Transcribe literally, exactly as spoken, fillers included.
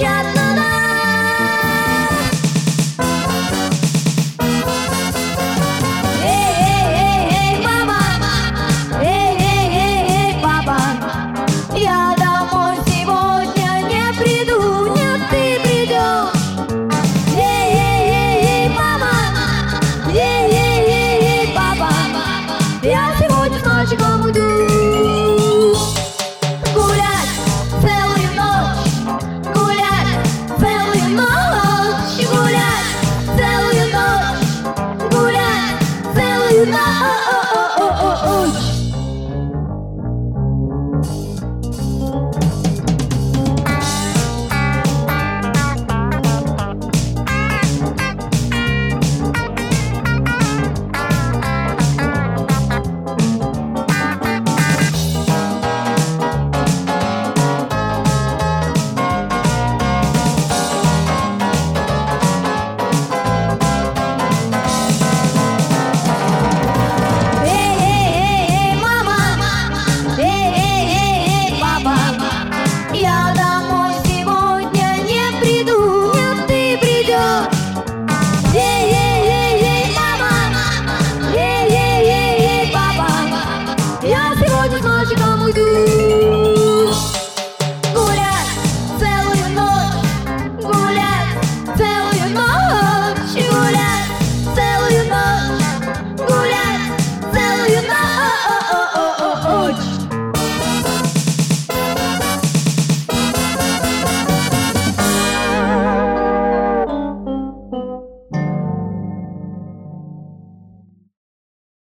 кричат на нас. Эй, эй, эй, эй, мама, эй, эй, эй, эй, папа, я домой сегодня не приду, нет, ты придешь. Эй, эй, эй, эй, мама, эй, эй, эй, эй, папа, я сегодня с мальчиком уйду. Гулять целую ночь, гулять целую ночь, гулять целую ночь, гулять целую ночь. Я домой сегодня не приду, нет, ты придешь. Эй, эй, эй, эй, мама, эй, ей, ей, ей, папа, я сегодня с мальчиком уйду.